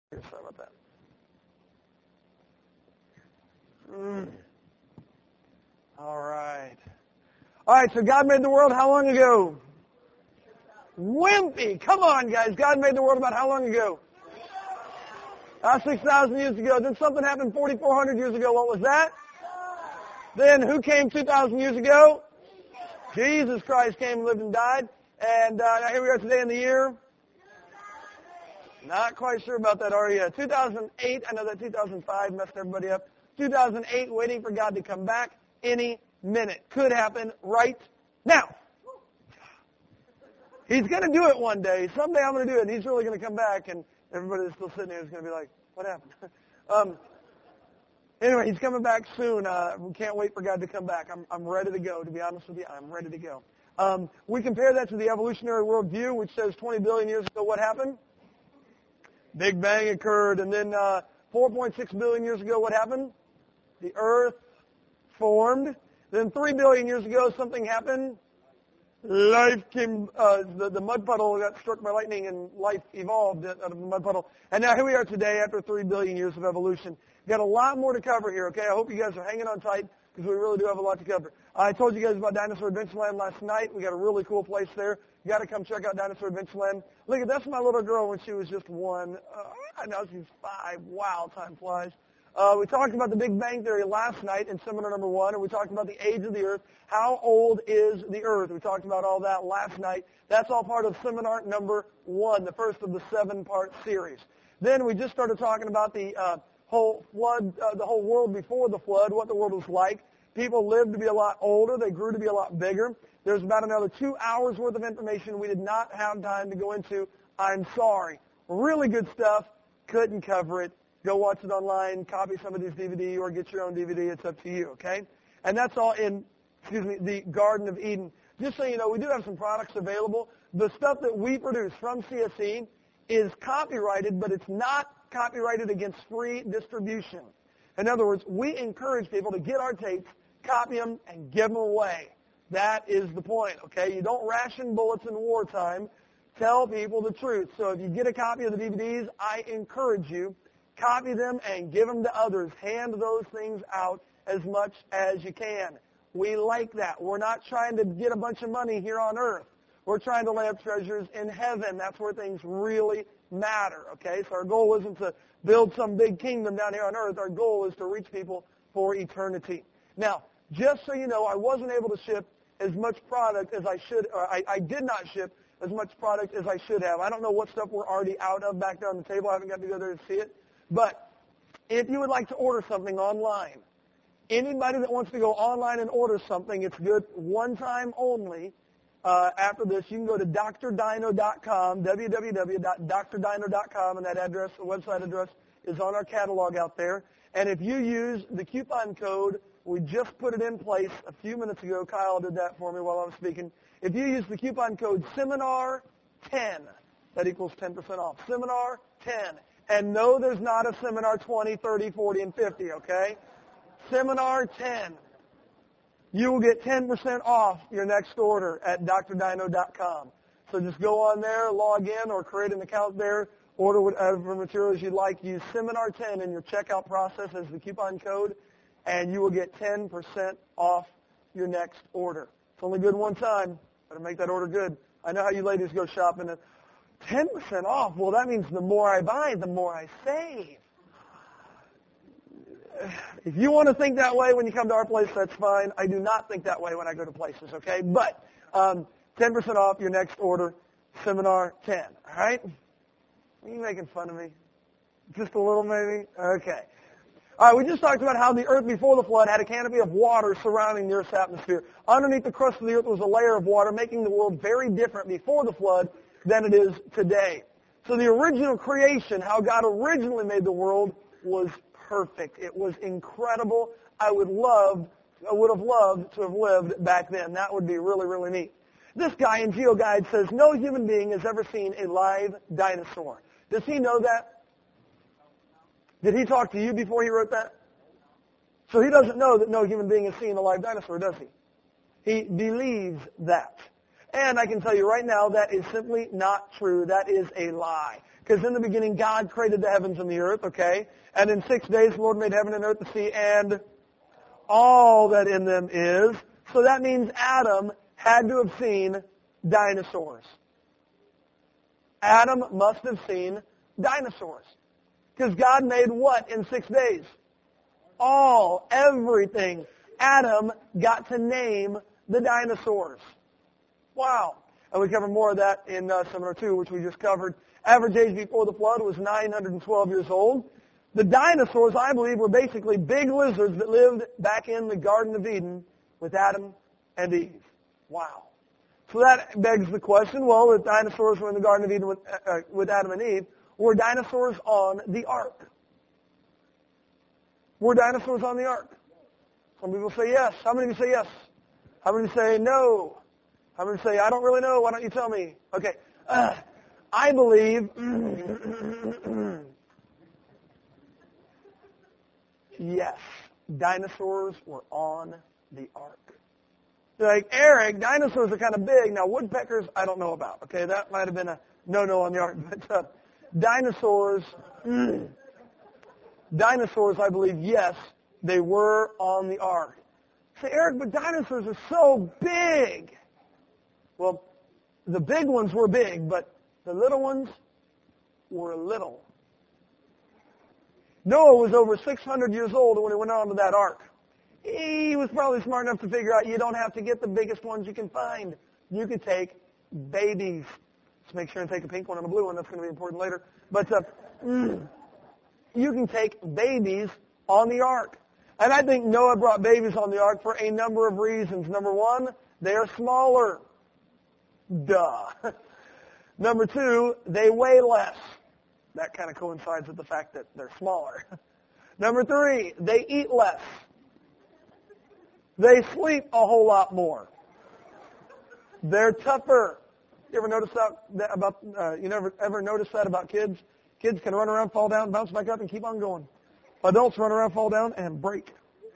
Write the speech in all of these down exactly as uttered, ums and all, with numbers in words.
Sorry about that. Mm. All right. All right, so God made the world how long ago? Wimpy. Come on, guys. God made the world about how long ago? Uh, six thousand years ago. Then something happened forty-four hundred years ago. What was that? Then who came two thousand years ago? Jesus Christ came, lived, and died. And uh, now here we are today in the year. Not quite sure about that, are you? two thousand eight. I know that two thousand five messed everybody up. two thousand eight, waiting for God to come back any minute. Could happen right now. He's going to do it one day. Someday I'm going to do it, and he's really going to come back, and everybody that's still sitting here is going to be like, what happened? um, anyway, he's coming back soon. Uh, we can't wait for God to come back. I'm, I'm ready to go, to be honest with you. I'm ready to go. Um, we compare that to the evolutionary worldview, which says twenty billion years ago, what happened? Big Bang occurred, and then uh, four point six billion years ago, what happened? The Earth formed. Then three billion years ago, something happened. Life came, uh, the, the mud puddle got struck by lightning and life evolved out of the mud puddle. And now here we are today after three billion years of evolution. We've got a lot more to cover here, okay? I hope you guys are hanging on tight because we really do have a lot to cover. I told you guys about Dinosaur Adventureland last night. We got a really cool place there. You got to come check out Dinosaur Adventureland. Look at that's my little girl when she was just one. Uh, now she's five. Wow, time flies. Uh, we talked about the Big Bang Theory last night in seminar number one, and we talked about the age of the Earth. How old is the Earth? We talked about all that last night. That's all part of seminar number one, the first of the seven-part series. Then we just started talking about the uh, whole flood, uh, the whole world before the flood, what the world was like. People lived to be a lot older. They grew to be a lot bigger. There's about another two hours worth of information we did not have time to go into. I'm sorry. Really good stuff. Couldn't cover it. Go watch it online, copy some of these D V D, or get your own D V D. It's up to you, okay? And that's all in, excuse me, the Garden of Eden. Just so you know, we do have some products available. The stuff that we produce from C S E is copyrighted, but it's not copyrighted against free distribution. In other words, we encourage people to get our tapes, copy them, and give them away. That is the point, okay? You don't ration bullets in wartime. Tell people the truth. So if you get a copy of the D V Ds, I encourage you, copy them and give them to others. Hand those things out as much as you can. We like that. We're not trying to get a bunch of money here on earth. We're trying to lay up treasures in heaven. That's where things really matter, okay? So our goal isn't to build some big kingdom down here on earth. Our goal is to reach people for eternity. Now, just so you know, I wasn't able to ship as much product as I should, or I, I did not ship as much product as I should have. I don't know what stuff we're already out of back there on the table. I haven't got to go there to see it. But if you would like to order something online, anybody that wants to go online and order something, it's good one time only. Uh, after this, you can go to D R dino dot com, w w w dot d r dino dot com, and that address, the website address, is on our catalog out there. And if you use the coupon code, we just put it in place a few minutes ago. Kyle did that for me while I was speaking. If you use the coupon code Seminar ten, that equals ten percent off. Seminar ten. And no, there's not a Seminar twenty, thirty, forty, and fifty, okay? Seminar ten. You will get ten percent off your next order at D R dino dot com. So just go on there, log in, or create an account there, order whatever materials you'd like. Use Seminar ten in your checkout process as the coupon code, and you will get ten percent off your next order. It's only good one time. Better make that order good. I know how you ladies go shopping. And ten percent off, well, that means the more I buy, the more I save. If you want to think that way when you come to our place, that's fine. I do not think that way when I go to places, okay? But um, ten percent off your next order, Seminar ten, all right? Are you making fun of me? Just a little, maybe? Okay. All right, we just talked about how the earth before the flood had a canopy of water surrounding the earth's atmosphere. Underneath the crust of the earth was a layer of water, making the world very different before the flood than it is today. So the original creation, how God originally made the world, was perfect. It was incredible. I would love, I would have loved to have lived back then. That would be really, really neat. This guy in GeoGuide says no human being has ever seen a live dinosaur. Does he know that? Did he talk to you before he wrote that? So he doesn't know that no human being has seen a live dinosaur, does he? He believes that. And I can tell you right now, that is simply not true. That is a lie. because in the beginning God created the heavens and the earth, okay? And in six days the Lord made heaven and earth, the sea, and all that in them is. So that means Adam had to have seen dinosaurs. Adam must have seen dinosaurs. Because God made what in six days? All, everything. Adam got to name the dinosaurs. Wow. And we cover more of that in uh, Seminar two, which we just covered. Average age before the flood was nine hundred twelve years old. The dinosaurs, I believe, were basically big lizards that lived back in the Garden of Eden with Adam and Eve. Wow. So that begs the question, well, if dinosaurs were in the Garden of Eden with, uh, with Adam and Eve, were dinosaurs on the ark? Were dinosaurs on the ark? Some people say yes. How many of you say yes? How many say no? How many say, I don't really know. Why don't you tell me? Okay. Uh, I believe yes, dinosaurs were on the ark. Like, Eric, dinosaurs are kind of big. Now, woodpeckers, I don't know about. Okay, that might have been a no-no on the ark. But uh, dinosaurs, mm, dinosaurs, I believe, yes, they were on the ark. Say, Eric, but dinosaurs are so big. Well, the big ones were big, but the little ones were little. Noah was over six hundred years old when he went onto that ark. He was probably smart enough to figure out you don't have to get the biggest ones you can find. You could take babies. Just make sure and take a pink one and a blue one. That's going to be important later. But uh, mm, you can take babies on the ark. And I think Noah brought babies on the ark for a number of reasons. Number one, they are smaller. Duh. Number two, they weigh less. That kind of coincides with the fact that they're smaller. Number three, they eat less. They sleep a whole lot more. They're tougher. You ever notice that, that about, uh, you never ever notice that about kids? Kids can run around, fall down, bounce back up, and keep on going. Adults run around, fall down, and break.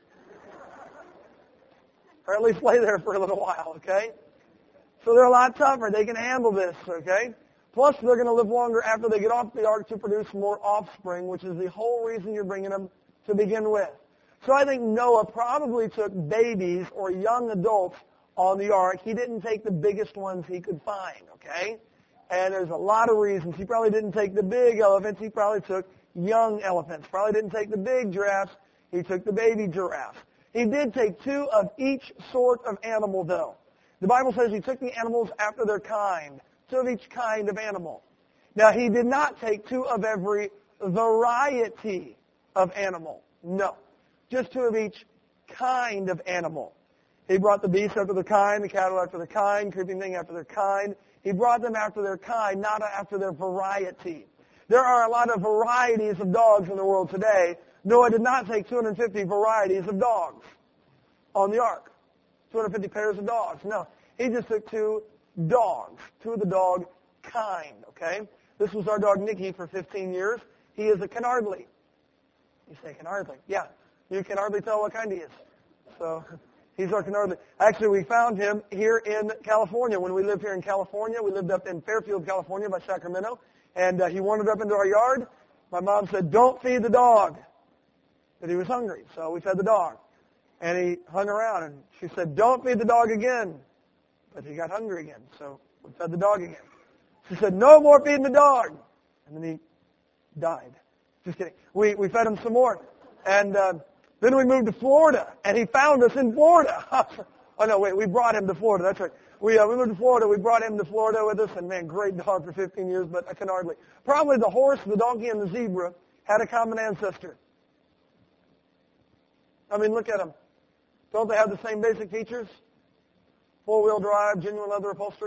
Or at least lay there for a little while, okay? So they're a lot tougher. They can handle this, okay? Plus, they're going to live longer after they get off the ark to produce more offspring, which is the whole reason you're bringing them to begin with. So I think Noah probably took babies or young adults on the ark. He didn't take the biggest ones he could find, okay? And there's a lot of reasons. He probably didn't take the big elephants. He probably took young elephants. Probably didn't take the big giraffes. He took the baby giraffes. He did take two of each sort of animal, though. The Bible says he took the animals after their kind, two of each kind of animal. Now, he did not take two of every variety of animal. No. Just two of each kind of animal. He brought the beasts after their kind, the cattle after their kind, creeping thing after their kind. He brought them after their kind, not after their variety. There are a lot of varieties of dogs in the world today. Noah did not take two hundred fifty varieties of dogs on the ark. two hundred fifty pairs of dogs. No. He just took two dogs, two of the dog kind, okay? This was our dog Nicky for fifteen years. He is a Canardley. You say Canardley? Yeah. You can hardly tell what kind he is. So he's our Canardley. Actually, we found him here in California. When we lived here in California, we lived up in Fairfield, California by Sacramento, and uh, he wandered up into our yard. My mom said, don't feed the dog. But he was hungry, so we fed the dog. And he hung around, and she said, don't feed the dog again. But he got hungry again, so we fed the dog again. She said, no more feeding the dog. And then he died. Just kidding. We, we fed him some more. And uh, then we moved to Florida, and he found us in Florida. Oh, no, wait, we brought him to Florida. That's right. We, uh, we moved to Florida. We brought him to Florida with us, and, man, great dog for fifteen years, but I can hardly. Probably the horse, the donkey, and the zebra had a common ancestor. I mean, look at them. Don't they have the same basic features? Four-wheel drive, genuine leather upholstery.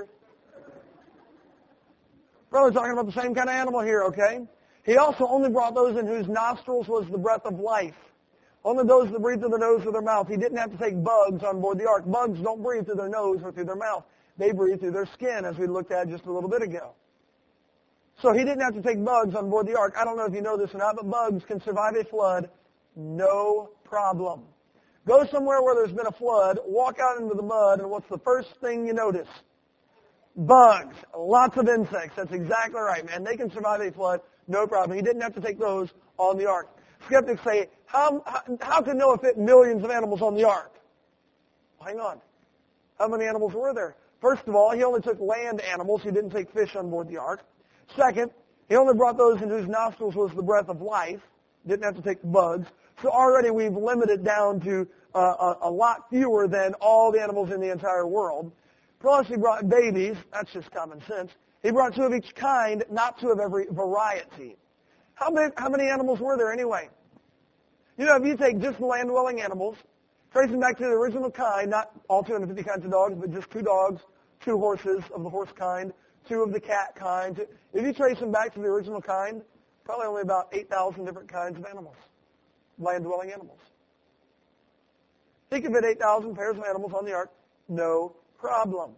Brother, talking about the same kind of animal here, okay? He also only brought those in whose nostrils was the breath of life. Only those that breathe through their nose or their mouth. He didn't have to take bugs on board the ark. Bugs don't breathe through their nose or through their mouth. They breathe through their skin, as we looked at just a little bit ago. So he didn't have to take bugs on board the ark. I don't know if you know this or not, but bugs can survive a flood no problem. Go somewhere where there's been a flood, walk out into the mud, and what's the first thing you notice? Bugs, lots of insects. That's exactly right, man. They can survive a flood, no problem. He didn't have to take those on the ark. Skeptics say, how, how, how could Noah fit millions of animals on the ark? Hang on. How many animals were there? First of all, he only took land animals. He didn't take fish on board the ark. Second, he only brought those in whose nostrils was the breath of life. Didn't have to take bugs. So already we've limited down to uh, a, a lot fewer than all the animals in the entire world. Plus, he brought babies. That's just common sense. He brought two of each kind, not two of every variety. How many, how many animals were there anyway? You know, if you take just the land-dwelling animals, trace them back to the original kind, not all two hundred fifty kinds of dogs, but just two dogs, two horses of the horse kind, two of the cat kind. If you trace them back to the original kind, probably only about eight thousand different kinds of animals, land-dwelling animals. Think of it, eight thousand pairs of animals on the ark, no problem.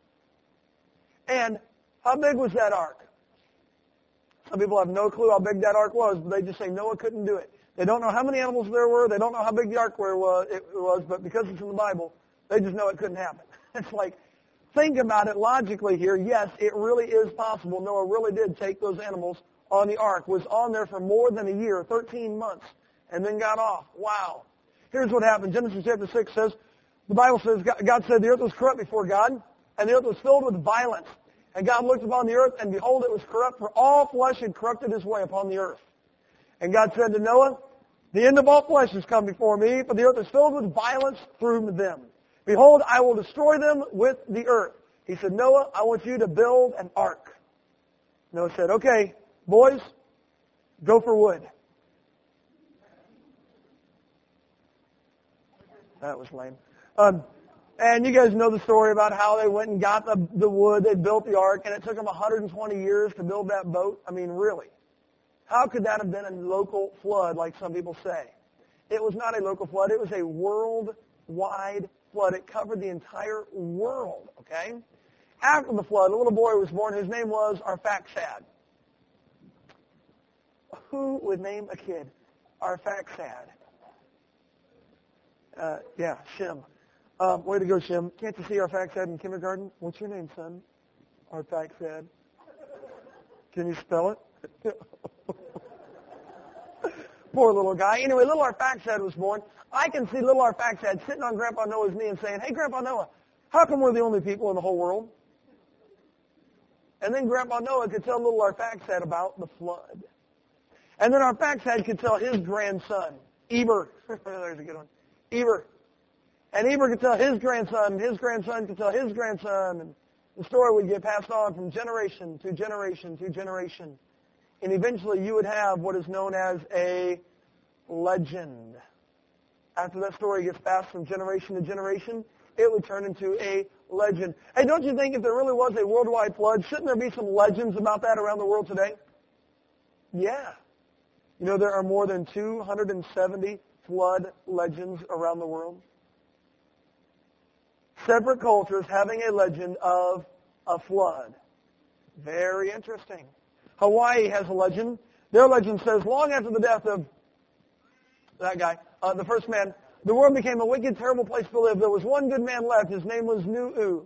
And how big was that ark? Some people have no clue how big that ark was, but they just say Noah couldn't do it. They don't know how many animals there were. They don't know how big the ark was, but because it's in the Bible, they just know it couldn't happen. It's like, think about it logically here. Yes, it really is possible. Noah really did take those animals on the ark, was on there for more than a year, thirteen months, and then got off. Wow. Here's what happened. Genesis chapter six says, the Bible says, God said the earth was corrupt before God, and the earth was filled with violence. And God looked upon the earth, and behold, it was corrupt, for all flesh had corrupted his way upon the earth. And God said to Noah, the end of all flesh has come before me, for the earth is filled with violence through them. Behold, I will destroy them with the earth. He said, Noah, I want you to build an ark. Noah said, okay, boys, go for wood. That was lame. Um, and you guys know the story about how they went and got the, the wood, they built the ark, and it took them one hundred twenty years to build that boat. I mean, really. How could that have been a local flood like some people say? It was not a local flood. It was a worldwide flood. It covered the entire world, okay? After the flood, a little boy was born. His name was Arphaxad. Who would name a kid Arphaxad? Uh, yeah, Shem. Um, way to go, Shem. Can't you see Arphaxad in kindergarten? What's your name, son? Arphaxad. Can you spell it? Poor little guy. Anyway, little Arphaxad was born. I can see little Arphaxad sitting on Grandpa Noah's knee and saying, hey, Grandpa Noah, how come we're the only people in the whole world? And then Grandpa Noah could tell little Arphaxad about the flood. And then Arphaxad could tell his grandson, Eber. There's a good one. Eber. And Eber could tell his grandson, and his grandson could tell his grandson, and the story would get passed on from generation to generation to generation. And eventually you would have what is known as a legend. After that story gets passed from generation to generation, it would turn into a legend. Hey, don't you think if there really was a worldwide flood, shouldn't there be some legends about that around the world today? Yeah. You know, there are more than two hundred seventy flood legends around the world. Separate cultures having a legend of a flood. Very interesting. Hawaii has a legend. Their legend says, long after the death of that guy, uh, the first man, the world became a wicked, terrible place to live. There was one good man left. His name was Nu'u.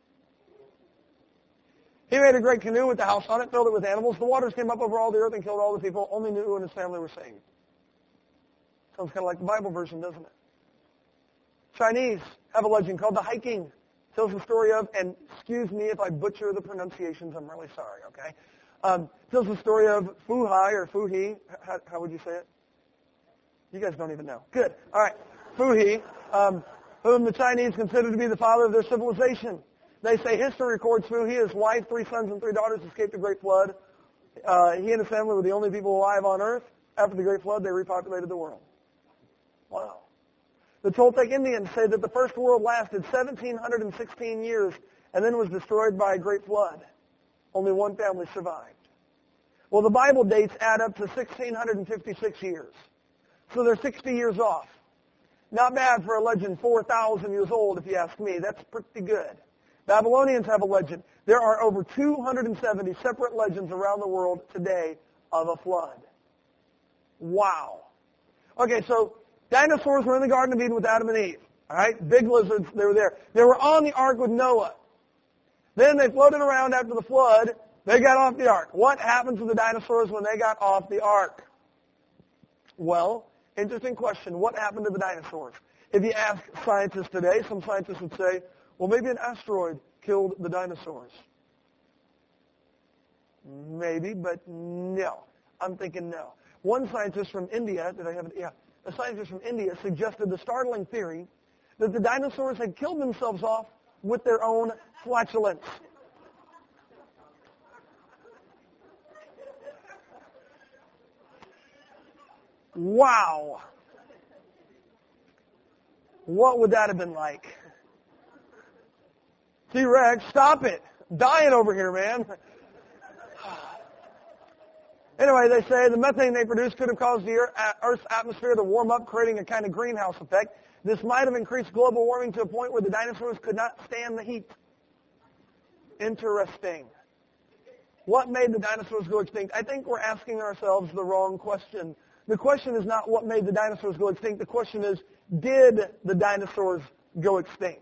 He made a great canoe with the house on it, filled it with animals. The waters came up over all the earth and killed all the people. Only Nu'u and his family were saved. Sounds kind of like the Bible version, doesn't it? Chinese have a legend called the Hiking. Tells the story of, and excuse me if I butcher the pronunciations, I'm really sorry, okay? Um, tells the story of Fu Hai or Fu He. How, how would you say it? You guys don't even know. Good. All right. Fu He, um, whom the Chinese consider to be the father of their civilization. They say history records Fu He, his wife, three sons, and three daughters escaped the Great Flood. Uh, he and his family were the only people alive on Earth. After the Great Flood, they repopulated the world. Wow. The Toltec Indians say that the first world lasted one thousand seven hundred sixteen years and then was destroyed by a great flood. Only one family survived. Well, the Bible dates add up to one thousand six hundred fifty-six years. So they're sixty years off. Not bad for a legend four thousand years old, if you ask me. That's pretty good. Babylonians have a legend. There are over two hundred seventy separate legends around the world today of a flood. Wow. Okay, so dinosaurs were in the Garden of Eden with Adam and Eve. All right, big lizards, they were there. They were on the ark with Noah. Then they floated around after the flood. They got off the ark. What happened to the dinosaurs when they got off the ark? Well, interesting question. What happened to the dinosaurs? If you ask scientists today, some scientists would say, well, maybe an asteroid killed the dinosaurs. Maybe, but no. I'm thinking no. One scientist from India, did I have it? Yeah. A scientist from India suggested the startling theory that the dinosaurs had killed themselves off with their own flatulence. Wow. What would that have been like? T-Rex, stop it. Dying over here, man. Anyway, they say the methane they produced could have caused the Earth's atmosphere to warm up, creating a kind of greenhouse effect. This might have increased global warming to a point where the dinosaurs could not stand the heat. Interesting. What made the dinosaurs go extinct? I think we're asking ourselves the wrong question. The question is not what made the dinosaurs go extinct. The question is, did the dinosaurs go extinct?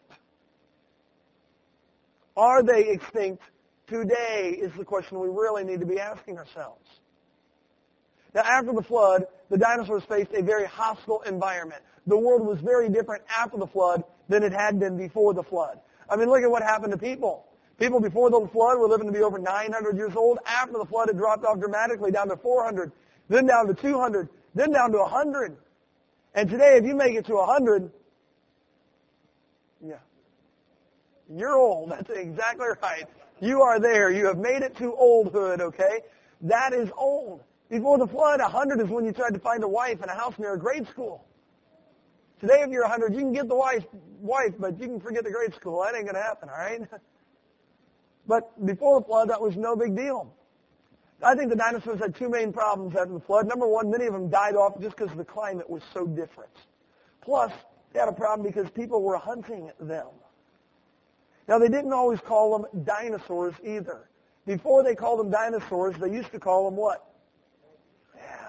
Are they extinct today is the question we really need to be asking ourselves. Now, after the flood, the dinosaurs faced a very hostile environment. The world was very different after the flood than it had been before the flood. I mean, look at what happened to people. People before the flood were living to be over nine hundred years old. After the flood, it dropped off dramatically down to four hundred, then down to two hundred, then down to one hundred. And today, if you make it to one hundred, yeah, you're old. That's exactly right. You are there. You have made it to oldhood, okay? That is old. Before the flood, one hundred is when you tried to find a wife in a house near a grade school. Today, if you're one hundred, you can get the wife, wife, but you can forget the grade school. That ain't going to happen, all right? But before the flood, that was no big deal. I think the dinosaurs had two main problems after the flood. Number one, many of them died off just because the climate was so different. Plus, they had a problem because people were hunting them. Now, they didn't always call them dinosaurs either. Before they called them dinosaurs, they used to call them what? Yeah.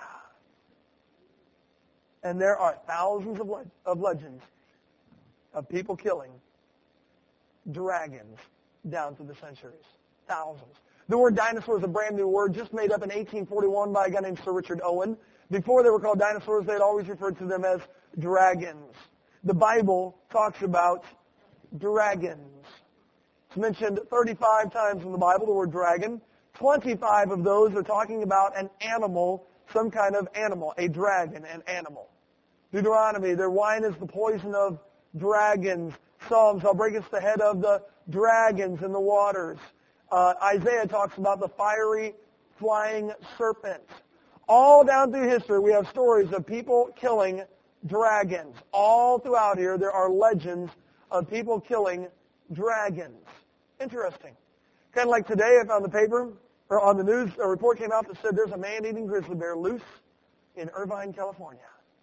And there are thousands of, le- of legends of people killing dragons down through the centuries. Thousands. The word dinosaur is a brand new word just made up in eighteen forty-one by a guy named Sir Richard Owen. Before they were called dinosaurs, they had always referred to them as dragons. The Bible talks about dragons. It's mentioned thirty-five times in the Bible, the word dragon. twenty-five of those are talking about an animal, some kind of animal, a dragon, an animal. Deuteronomy, their wine is the poison of dragons. Psalms, I'll break us the head of the dragons in the waters. Uh, Isaiah talks about the fiery flying serpent. All down through history, we have stories of people killing dragons. All throughout here, there are legends of people killing dragons. Interesting. Kind of like today, I found the paper, or on the news, a report came out that said there's a man-eating grizzly bear loose in Irvine, California.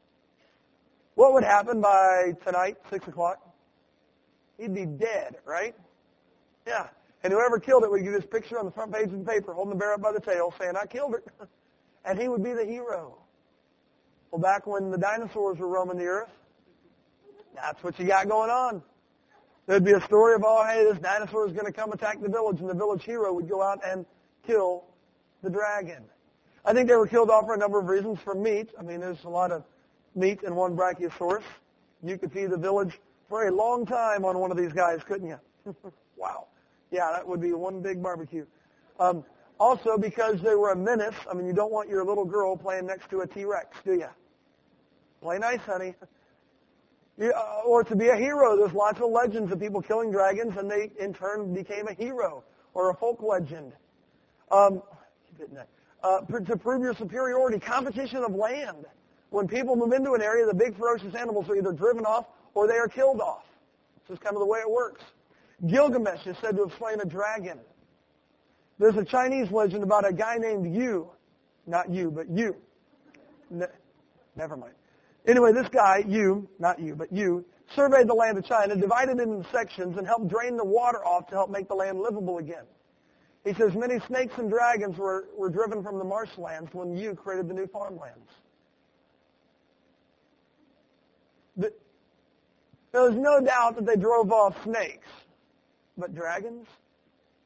What would happen by tonight, six o'clock? He'd be dead, right? Yeah. And whoever killed it would get this picture on the front page of the paper, holding the bear up by the tail, saying, I killed it. And he would be the hero. Well, back when the dinosaurs were roaming the earth, that's what you got going on. There'd be a story of, oh, hey, this dinosaur is going to come attack the village, and the village hero would go out and kill the dragon. I think they were killed off for a number of reasons. For meat, I mean, there's a lot of meat in one brachiosaurus. You could feed the village for a long time on one of these guys, couldn't you? Wow. Yeah, that would be one big barbecue. Um, also, because they were a menace, I mean, you don't want your little girl playing next to a T-Rex, do you? Play nice, honey. You, uh, or to be a hero, there's lots of legends of people killing dragons, and they, in turn, became a hero or a folk legend. Um, uh, to prove your superiority, competition of land. When people move into an area, the big ferocious animals are either driven off or they are killed off. This is kind of the way it works. Gilgamesh is said to have slain a dragon. There's a Chinese legend about a guy named Yu. Not you, but Yu. Ne- Never mind. Anyway, this guy, Yu, not you, but Yu, surveyed the land of China, divided it into sections, and helped drain the water off to help make the land livable again. He says many snakes and dragons were, were driven from the marshlands when Yu created the new farmlands. The, There's no doubt that they drove off snakes. But dragons?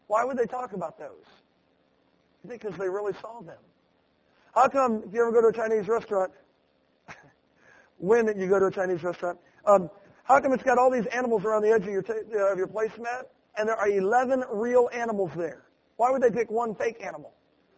Why would they talk about those? Because they really saw them. How come if you ever go to a Chinese restaurant, when you go to a Chinese restaurant, um, how come it's got all these animals around the edge of your, ta- uh, of your placemat, and there are eleven real animals there? Why would they pick one fake animal?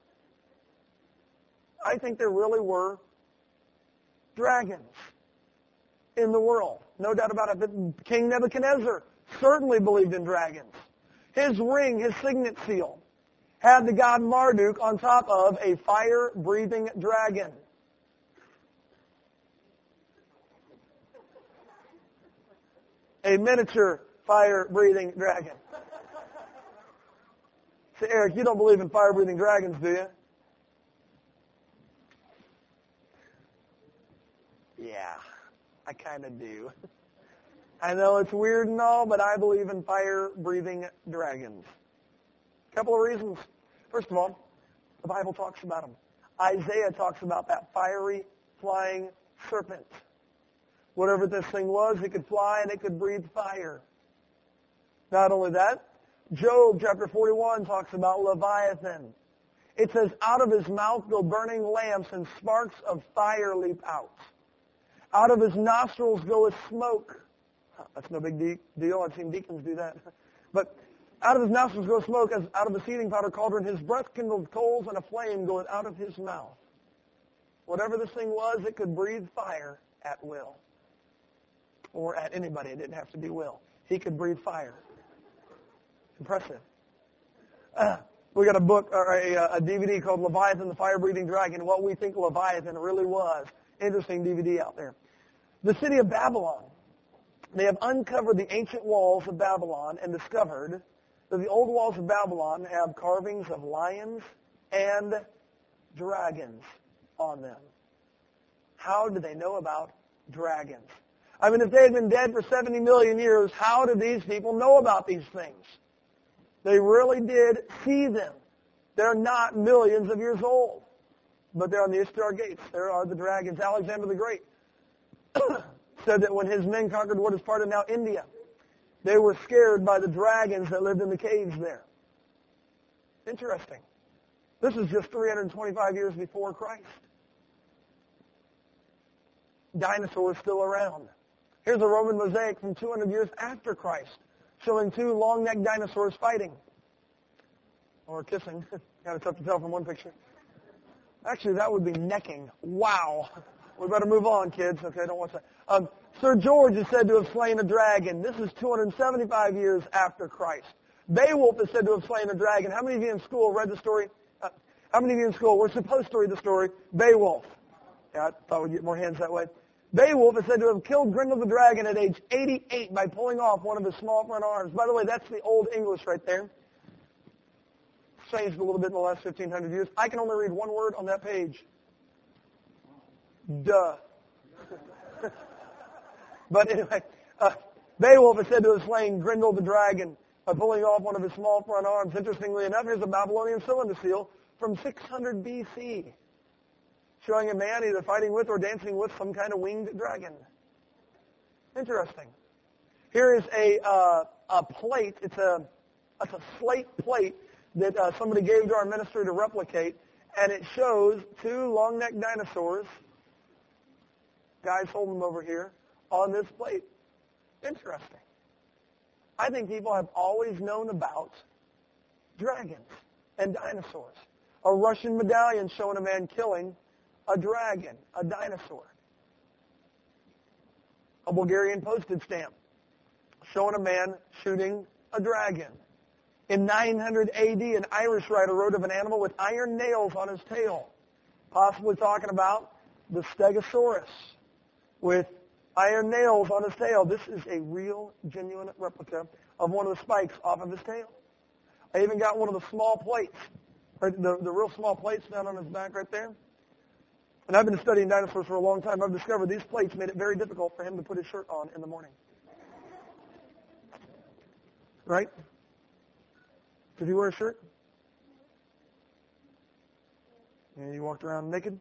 I think there really were dragons in the world. No doubt about it. But King Nebuchadnezzar certainly believed in dragons. His ring, his signet seal, had the god Marduk on top of a fire-breathing dragon. A miniature fire-breathing dragon. Say, Eric, you don't believe in fire-breathing dragons, do you? Yeah, I kind of do. I know it's weird and all, but I believe in fire-breathing dragons. A couple of reasons. First of all, the Bible talks about them. Isaiah talks about that fiery, flying serpent. Whatever this thing was, it could fly and it could breathe fire. Not only that, Job chapter forty-one talks about Leviathan. It says, out of his mouth go burning lamps and sparks of fire leap out. Out of his nostrils goeth smoke. That's no big de- deal. I've seen deacons do that. But out of his nostrils goeth smoke, as out of a seething powder cauldron. His breath kindled coals, and a flame goeth out of his mouth. Whatever this thing was, it could breathe fire at will. Or at anybody. It didn't have to be will. He could breathe fire. Impressive. Uh, we got a book, or a, a D V D called Leviathan, the Fire-Breathing Dragon, what we think Leviathan really was. Interesting D V D out there. The city of Babylon. They have uncovered the ancient walls of Babylon and discovered that the old walls of Babylon have carvings of lions and dragons on them. How did they know about dragons? I mean, if they had been dead for seventy million years, how did these people know about these things? They really did see them. They're not millions of years old, but they're on the Ishtar gates. There are the dragons. Alexander the Great said that when his men conquered what is part of now India, they were scared by the dragons that lived in the caves there. Interesting. This is just three hundred twenty-five years before Christ. Dinosaurs still around. Here's a Roman mosaic from two hundred years after Christ, showing two long-necked dinosaurs fighting. Or kissing. Kind of tough to tell from one picture. Actually, that would be necking. Wow. We better move on, kids. Okay, don't watch that. Um, Sir George is said to have slain a dragon. This is two hundred seventy-five years after Christ. Beowulf is said to have slain a dragon. How many of you in school read the story? Uh, how many of you in school were supposed to read the story? Beowulf. Yeah, I thought we'd get more hands that way. Beowulf is said to have killed Grendel the dragon at age eighty-eight by pulling off one of his small front arms. By the way, that's the Old English right there. It's changed a little bit in the last fifteen hundred years. I can only read one word on that page. Duh. But anyway, uh, Beowulf is said to have slain Grendel the dragon by pulling off one of his small front arms. Interestingly enough, here's a Babylonian cylinder seal from six hundred B C, showing a man either fighting with or dancing with some kind of winged dragon. Interesting. Here is a uh, a plate. It's a it's a slate plate that uh, somebody gave to our ministry to replicate, and it shows two long-necked dinosaurs. Guys, hold them over here on this plate. Interesting. I think people have always known about dragons and dinosaurs. A Russian medallion showing a man killing a dragon, a dinosaur. A Bulgarian postage stamp showing a man shooting a dragon. In nine hundred A D, an Irish writer wrote of an animal with iron nails on his tail, possibly talking about the Stegosaurus with iron nails on his tail. This is a real, genuine replica of one of the spikes off of his tail. I even got one of the small plates, right, the, the real small plates down on his back right there. And I've been studying dinosaurs for a long time. I've discovered these plates made it very difficult for him to put his shirt on in the morning. Right? Did he wear a shirt? And he walked around naked?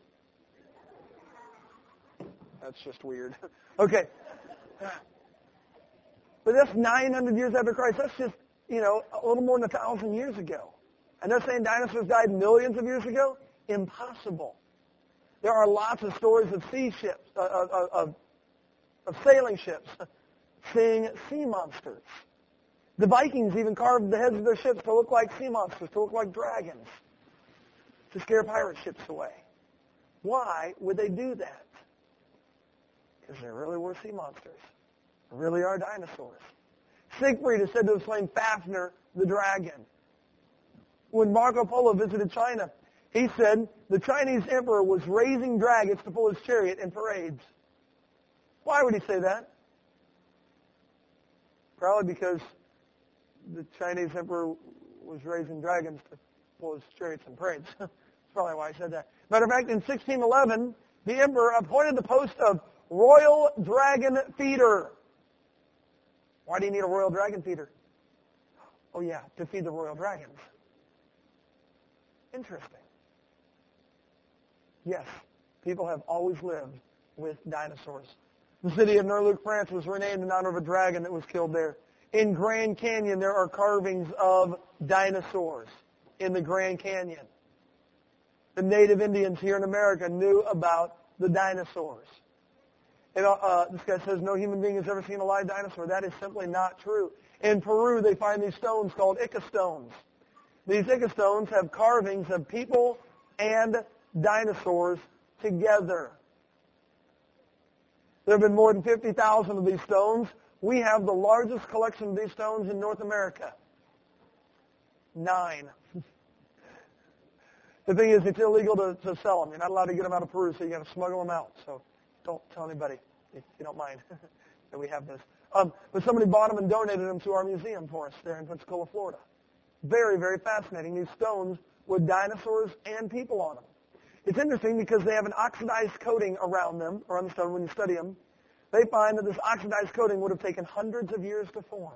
That's just weird. Okay. But that's nine hundred years after Christ. That's just you know, a little more than a thousand years ago. And they're saying dinosaurs died millions of years ago? Impossible. There are lots of stories of sea ships, uh, of, of, of sailing ships, seeing sea monsters. The Vikings even carved the heads of their ships to look like sea monsters, to look like dragons, to scare pirate ships away. Why would they do that? Because there really were sea monsters. There really are dinosaurs. Siegfried is said to have slain Fafnir the dragon. When Marco Polo visited China, he said the Chinese emperor was raising dragons to pull his chariot in parades. Why would he say that? Probably because the Chinese emperor was raising dragons to pull his chariots in parades. That's probably why he said that. Matter of fact, in sixteen eleven, the emperor appointed the post of royal dragon feeder. Why do you need a royal dragon feeder? Oh yeah, to feed the royal dragons. Interesting. Yes, people have always lived with dinosaurs. The city of Ner-Luc, France was renamed in honor of a dragon that was killed there. In Grand Canyon, there are carvings of dinosaurs in the Grand Canyon. The native Indians here in America knew about the dinosaurs. And, uh, this guy says no human being has ever seen a live dinosaur. That is simply not true. In Peru, they find these stones called Ica stones. These Ica stones have carvings of people and dinosaurs together. There have been more than fifty thousand of these stones. We have the largest collection of these stones in North America. Nine. The thing is, it's illegal to, to sell them. You're not allowed to get them out of Peru, so you got to smuggle them out. So don't tell anybody if you don't mind that we have this. Um, but somebody bought them and donated them to our museum for us there in Pensacola, Florida. Very, very fascinating. These stones with dinosaurs and people on them. It's interesting because they have an oxidized coating around them, or on the stone when you study them. They find that this oxidized coating would have taken hundreds of years to form.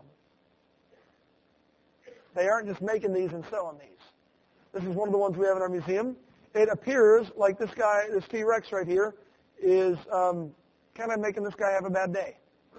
They aren't just making these and selling these. This is one of the ones we have in our museum. It appears like this guy, this T-Rex right here, is um, kind of making this guy have a bad day.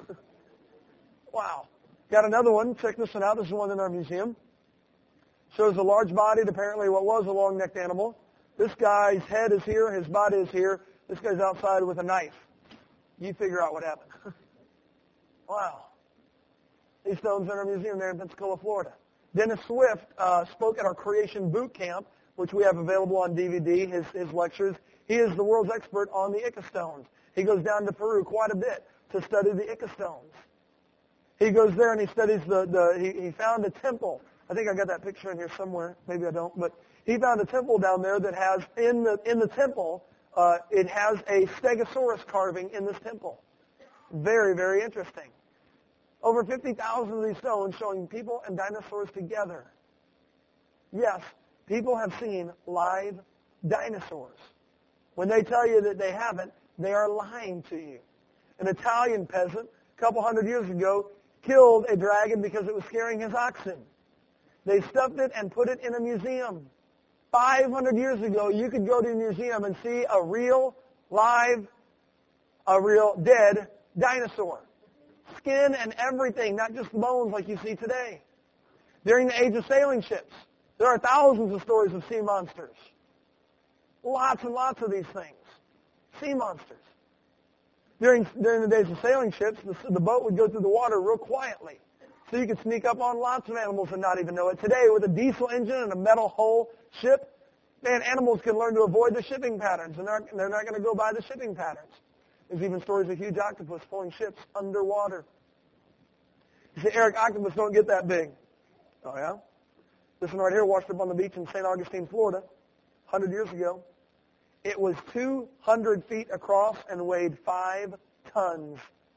Wow. Got another one. Check this one out. This is one in our museum. Shows a large-bodied, apparently what was a long-necked animal. This guy's head is here. His body is here. This guy's outside with a knife. You figure out what happened. Wow. These stones are in our museum there in Pensacola, Florida. Dennis Swift uh, spoke at our Creation Boot Camp, which we have available on D V D, his, his lectures. He is the world's expert on the Ica stones. He goes down to Peru quite a bit to study the Ica stones. He goes there and he studies the, the he, he found a temple. I think I got that picture in here somewhere. Maybe I don't. But he found a temple down there that has, in the, in the temple, uh, it has a Stegosaurus carving in this temple. Very, very interesting. Over fifty thousand of these stones showing people and dinosaurs together. Yes, people have seen live dinosaurs. When they tell you that they haven't, they are lying to you. An Italian peasant, a couple hundred years ago, killed a dragon because it was scaring his oxen. They stuffed it and put it in a museum. five hundred years ago, you could go to a museum and see a real, live, a real dead dinosaur. Skin and everything, not just bones like you see today. During the age of sailing ships, there are thousands of stories of sea monsters. Lots and lots of these things. Sea monsters. During, during the days of sailing ships, the, the boat would go through the water real quietly. So you could sneak up on lots of animals and not even know it. Today, with a diesel engine and a metal hull ship, man, animals can learn to avoid the shipping patterns, and they're, they're not going to go by the shipping patterns. There's even stories of huge octopus pulling ships underwater. You say, Eric, octopus don't get that big. Oh, yeah? This one right here washed up on the beach in Saint Augustine, Florida, one hundred years ago. It was two hundred feet across and weighed five tons.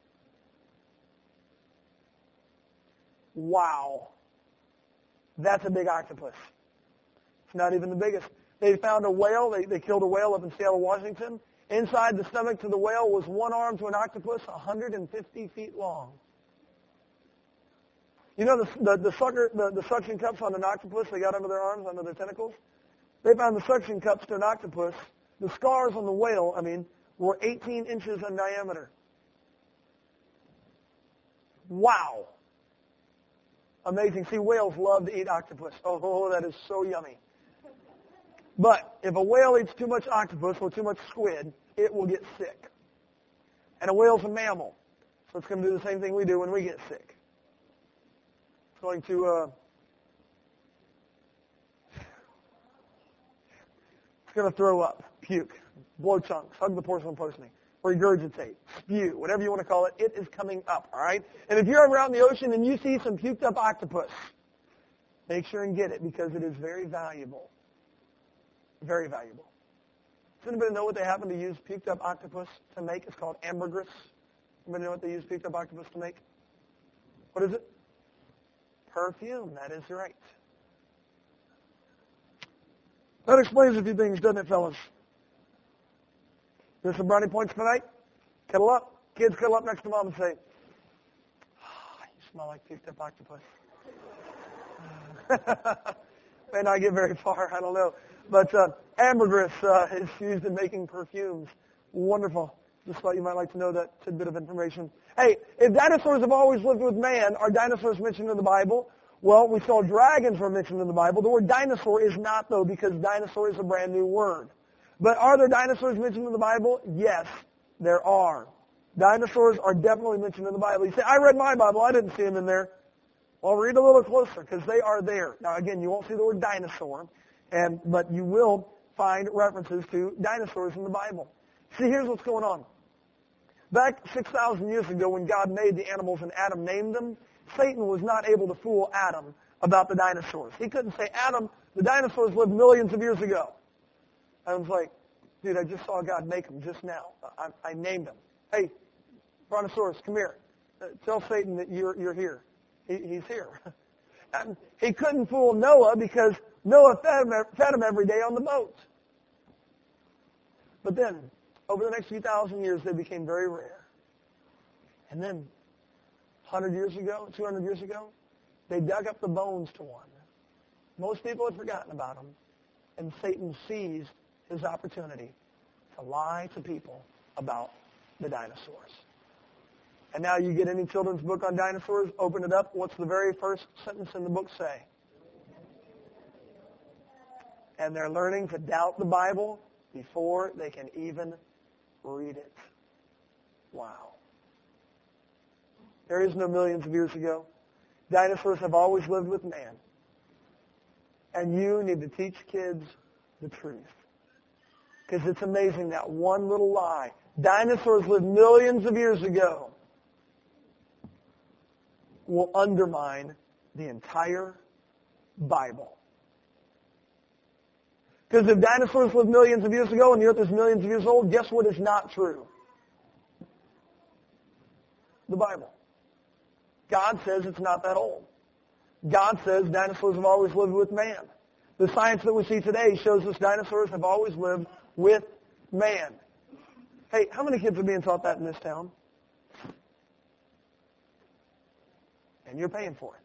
Wow. That's a big octopus. It's not even the biggest. They found a whale. They, they killed a whale up in Seattle, Washington. Inside the stomach to the whale was one arm to an octopus, one hundred fifty feet long. You know the, the, the, sucker, the, the suction cups on an octopus they got under their arms, under their tentacles? They found the suction cups to an octopus. The scars on the whale, I mean, were eighteen inches in diameter. Wow. Amazing. See, whales love to eat octopus. Oh, that is so yummy. But if a whale eats too much octopus or too much squid, it will get sick. And a whale's a mammal, so it's going to do the same thing we do when we get sick. It's going to uh, it's going to throw up, puke, blow chunks, hug the porcelain postman, regurgitate, spew, whatever you want to call it. It is coming up, all right? And if you're ever out in the ocean and you see some puked up octopus, make sure and get it because it is very valuable. Very valuable. Does anybody know what they happen to use puked up octopus to make? It's called ambergris. Anybody know what they use puked up octopus to make? What is it? Perfume. That is right. That explains a few things, doesn't it, fellas? There's some brownie points tonight. Cuddle up. Kids, cuddle up next to mom and say, oh, you smell like puked up octopus. May not get very far. I don't know. But uh, ambergris uh, is used in making perfumes. Wonderful. Just thought you might like to know that tidbit of information. Hey, if dinosaurs have always lived with man, are dinosaurs mentioned in the Bible? Well, we saw dragons were mentioned in the Bible. The word dinosaur is not, though, because dinosaur is a brand new word. But are there dinosaurs mentioned in the Bible? Yes, there are. Dinosaurs are definitely mentioned in the Bible. You say, I read my Bible. I didn't see them in there. Well, read a little closer because they are there. Now, again, you won't see the word dinosaur. And, but you will find references to dinosaurs in the Bible. See, here's what's going on. Back six thousand years ago when God made the animals and Adam named them, Satan was not able to fool Adam about the dinosaurs. He couldn't say, Adam, the dinosaurs lived millions of years ago. Adam's like, dude, I just saw God make them just now. I, I named them. Hey, Brontosaurus, come here. Uh, tell Satan that you're, you're here. He, he's here. And he couldn't fool Noah because Noah fed him, fed him every day on the boat. But then, over the next few thousand years, they became very rare. And then, one hundred years ago, two hundred years ago, they dug up the bones to one. Most people had forgotten about them, and Satan seized his opportunity to lie to people about the dinosaurs. And now you get any children's book on dinosaurs, open it up. What's the very first sentence in the book say? And they're learning to doubt the Bible before they can even read it. Wow. There is no millions of years ago. Dinosaurs have always lived with man. And you need to teach kids the truth. Because it's amazing that one little lie. Dinosaurs lived millions of years ago. Will undermine the entire Bible. Because if dinosaurs lived millions of years ago and the earth is millions of years old, guess what is not true? The Bible. God says it's not that old. God says dinosaurs have always lived with man. The science that we see today shows us dinosaurs have always lived with man. Hey, how many kids are being taught that in this town? And you're paying for it.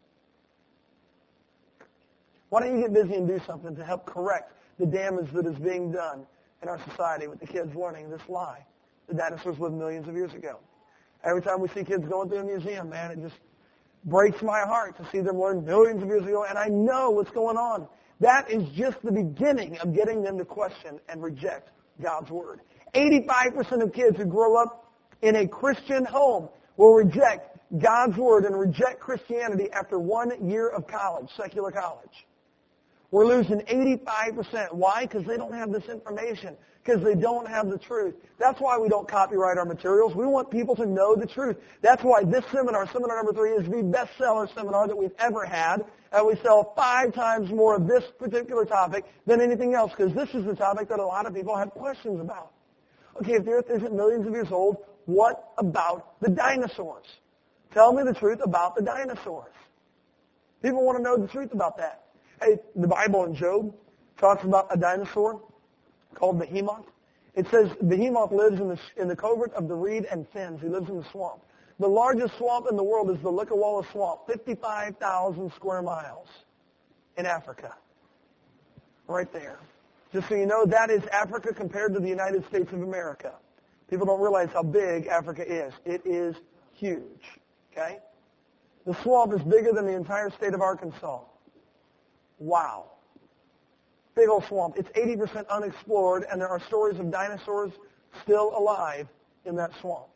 Why don't you get busy and do something to help correct the damage that is being done in our society with the kids learning this lie? The dinosaurs lived millions of years ago. Every time we see kids going through a museum, man, it just breaks my heart to see them learn millions of years ago, and I know what's going on. That is just the beginning of getting them to question and reject God's Word. eighty-five percent of kids who grow up in a Christian home will reject God's Word and reject Christianity after one year of college, secular college. We're losing eighty-five percent. Why? Because they don't have this information. Because they don't have the truth. That's why we don't copyright our materials. We want people to know the truth. That's why this seminar, seminar number three, is the bestseller seminar that we've ever had. And we sell five times more of this particular topic than anything else, because this is the topic that a lot of people have questions about. Okay, if the earth isn't millions of years old, what about the dinosaurs? Tell me the truth about the dinosaurs. People want to know the truth about that. Hey, the Bible in Job talks about a dinosaur called Behemoth. It says Behemoth lives in the, in the covert of the reed and fens. He lives in the swamp. The largest swamp in the world is the Likawala Swamp, fifty-five thousand square miles in Africa. Right there. Just so you know, that is Africa compared to the United States of America. People don't realize how big Africa is. It is huge. Okay? The swamp is bigger than the entire state of Arkansas. Wow. Big old swamp. It's eighty percent unexplored, and there are stories of dinosaurs still alive in that swamp.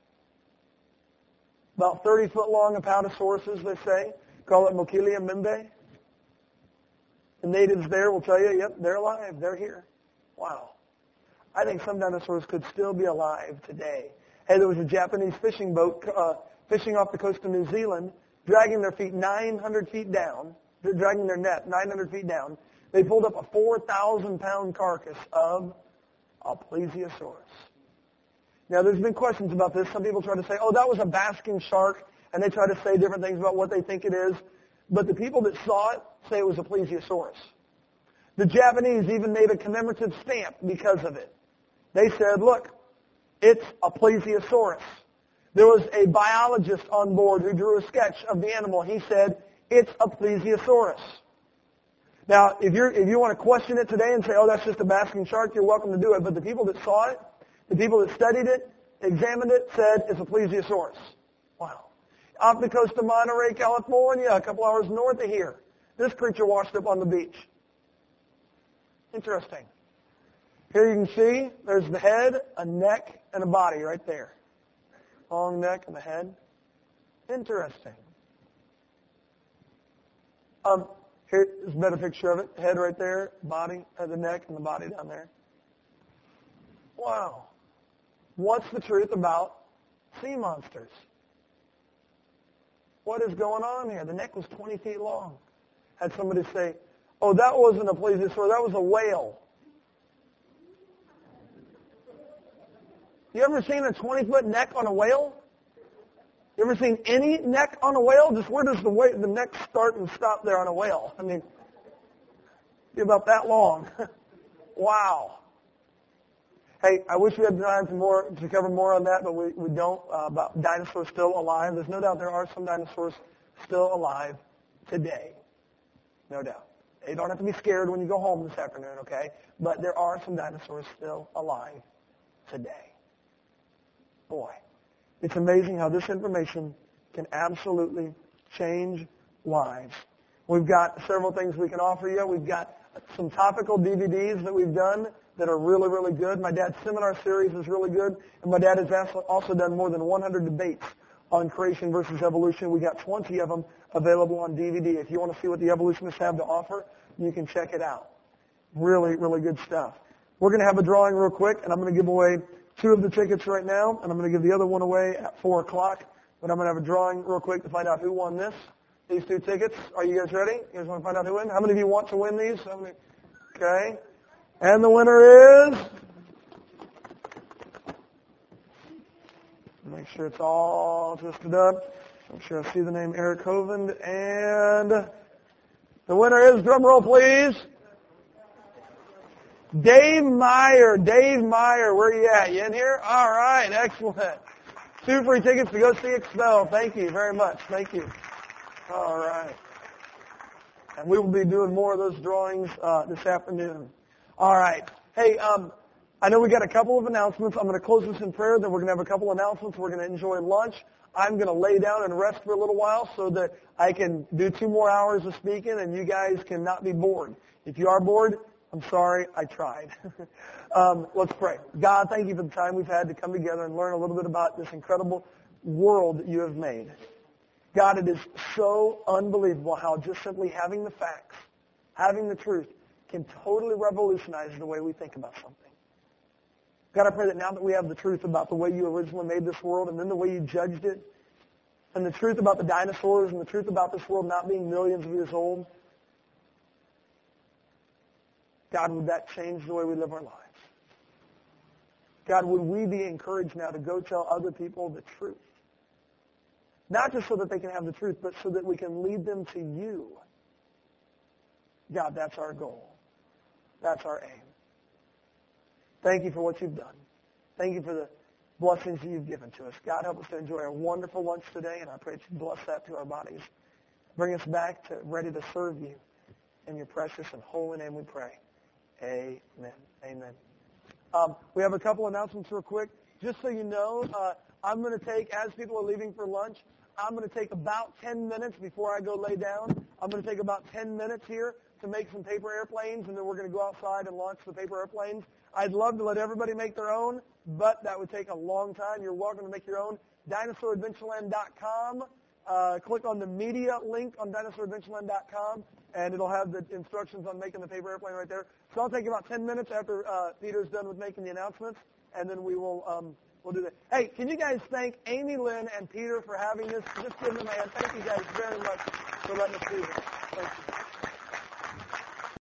About thirty foot long Apatosauruses, they say. Call it Mokilia mimbe. The natives there will tell you, yep, they're alive. They're here. Wow. I think some dinosaurs could still be alive today. Hey, there was a Japanese fishing boat uh, fishing off the coast of New Zealand, dragging their feet nine hundred feet down, dragging their net nine hundred feet down. They pulled up a four thousand pound carcass of a plesiosaurus. Now, there's been questions about this. Some people try to say, oh, that was a basking shark, and they try to say different things about what they think it is. But the people that saw it say it was a plesiosaurus. The Japanese even made a commemorative stamp because of it. They said, look, it's a plesiosaurus. There was a biologist on board who drew a sketch of the animal. He said, it's a plesiosaurus. Now, if, you're, if you want to question it today and say, oh, that's just a basking shark, you're welcome to do it. But the people that saw it, the people that studied it, examined it, said it's a plesiosaurus. Wow. Off the coast of Monterey, California, a couple hours north of here, this creature washed up on the beach. Interesting. Here you can see there's the head, a neck, and a body right there. Long neck and the head. Interesting. Um, here's a better picture of it. Head right there, body, uh, the neck, and the body down there. Wow. What's the truth about sea monsters? What is going on here? The neck was twenty feet long. Had somebody say, oh, that wasn't a plesiosaur, that was a whale. You ever seen a twenty-foot neck on a whale? You ever seen any neck on a whale? Just where does the, wa- the neck start and stop there on a whale? I mean, be about that long. Wow. Hey, I wish we had time to more to cover more on that, but we, we don't, uh, about dinosaurs still alive. There's no doubt there are some dinosaurs still alive today. No doubt. You don't have to be scared when you go home this afternoon, okay? But there are some dinosaurs still alive today. Boy, it's amazing how this information can absolutely change lives. We've got several things we can offer you. We've got some topical D V Ds that we've done that are really, really good. My dad's seminar series is really good. And my dad has also done more than one hundred debates on creation versus evolution. We got twenty of them available on D V D. If you want to see what the evolutionists have to offer, you can check it out. Really, really good stuff. We're going to have a drawing real quick, and I'm going to give away two of the tickets right now, and I'm going to give the other one away at four o'clock. But I'm going to have a drawing real quick to find out who won this. These two tickets. Are you guys ready? You guys want to find out who won? How many of you want to win these? How many? Okay. And the winner is... Make sure it's all twisted up. Make sure I see the name Eric Hovind. And the winner is, drum roll please, Dave Meyer. Dave Meyer, where are you at? You in here? All right, excellent. Two free tickets to go see Expel. Thank you very much. Thank you. All right. And we will be doing more of those drawings uh, this afternoon. All right. Hey, um, I know we got a couple of announcements. I'm going to close this in prayer, then we're going to have a couple of announcements. We're going to enjoy lunch. I'm going to lay down and rest for a little while so that I can do two more hours of speaking and you guys can not be bored. If you are bored, I'm sorry, I tried. um, let's pray. God, thank you for the time we've had to come together and learn a little bit about this incredible world that you have made. God, it is so unbelievable how just simply having the facts, having the truth, can totally revolutionize the way we think about something. God, I pray that now that we have the truth about the way you originally made this world and then the way you judged it, and the truth about the dinosaurs and the truth about this world not being millions of years old, God, would that change the way we live our lives? God, would we be encouraged now to go tell other people the truth? Not just so that they can have the truth, but so that we can lead them to you. God, that's our goal. That's our aim. Thank you for what you've done. Thank you for the blessings that you've given to us. God, help us to enjoy a wonderful lunch today, and I pray that you bless that to our bodies. Bring us back to ready to serve you. In your precious and holy name we pray. Amen. Amen. Um, we have a couple announcements real quick. Just so you know, uh, I'm going to take, as people are leaving for lunch, I'm going to take about ten minutes before I go lay down. I'm going to take about ten minutes here to make some paper airplanes, and then we're going to go outside and launch the paper airplanes. I'd love to let everybody make their own, but that would take a long time. You're welcome to make your own. dinosaur adventureland dot com. Uh, click on the media link on dinosaur adventureland dot com, and it'll have the instructions on making the paper airplane right there. So I'll take about ten minutes after uh, Peter's done with making the announcements, and then we will um, we'll do that. Hey, can you guys thank Amy, Lynn, and Peter for having this? Just give them a hand. Thank you guys very much for letting us do this. Thank you.